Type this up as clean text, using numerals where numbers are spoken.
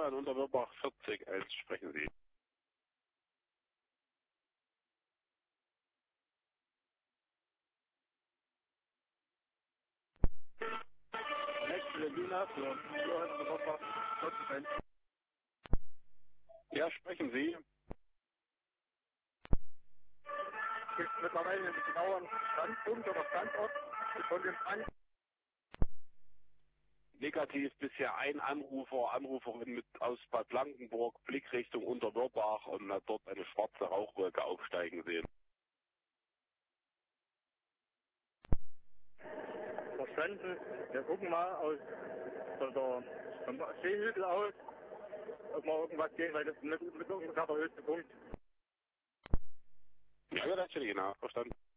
Hallo, in Unterwörbach 40.1 sprechen Sie. Ja, sprechen Sie. Gibt es mittlerweile einen genauen Standpunkt oder Standort von dem Brand? Negativ bisher ein Anruferin aus Bad Blankenburg, Blickrichtung Unterwörbach und hat dort eine schwarze Rauchwolke aufsteigen sehen. Verstanden. Wir gucken mal vom Seehügel aus, ob wir irgendwas sehen, weil das ist mit ungefähr der höchste Punkt. Ja, natürlich, genau, verstanden.